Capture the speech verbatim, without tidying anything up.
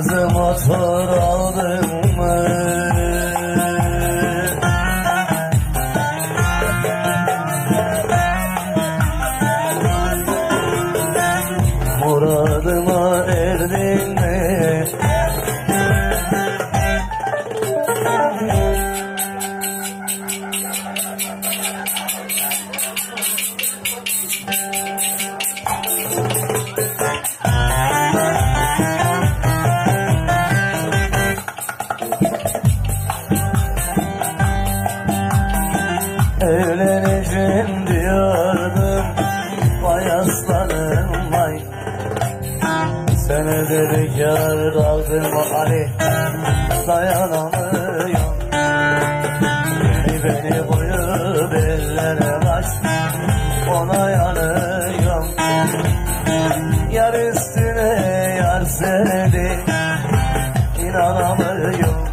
kızı motor aldın mı? Muradıma erdin mi? Evleneceğim diyordum, vay aslanım vay. Senedir bekar kaldım Ali, dayanamıyorum. Beni beni koyup ellere kaç, ona yanıyorum. Yar üstüne yar sevdi, inanamıyorum.